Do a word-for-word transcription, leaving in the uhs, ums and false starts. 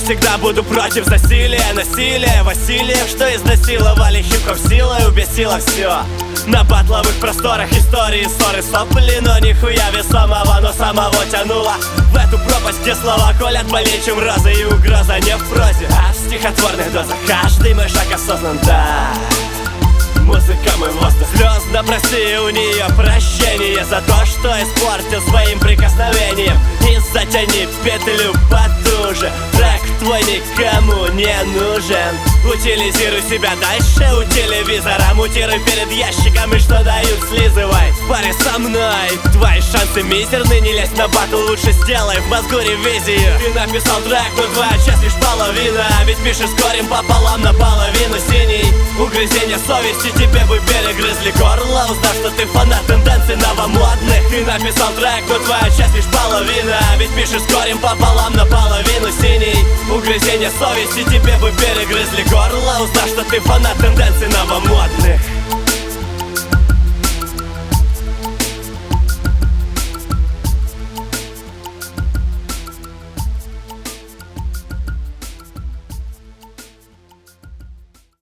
всегда буду против засилия, насилия, Васильев, что изнасиловали хип-хоп силой, убесило все. На батловых просторах истории, ссоры, сопли, но нихуя весомого, но самого тянуло в эту пропасть, где слова колят больнее, чем розы, и угроза не в прозе, а в стихотворных дозах. Каждый мой шаг осознан, да. Музыка мой воздух. Слезно проси у нее прощение за то, что испортил своим прикосновением. И затяни петлю потуже. Трек твой никому не нужен. Утилизируй себя дальше у телевизора. Мутируй перед ящиком и что дают слизывай. В паре со мной твои шансы мизерны. Не лезь на батл, лучше сделай в мозгу ревизию. Ты написал трек, но твоя часть лишь половина. Ведь пишешь с горем пополам наполовину синий. Угрызение совести тебе бы перегрызли горло, узнав, что ты фанат тенденций новомодных. Ты написал трек, но твоя часть лишь половина. Ведь пишешь с горем пополам наполовину синий. Угрызение совести тебе бы перегрызли горло, узнав, что ты фанат тенденций новомодных.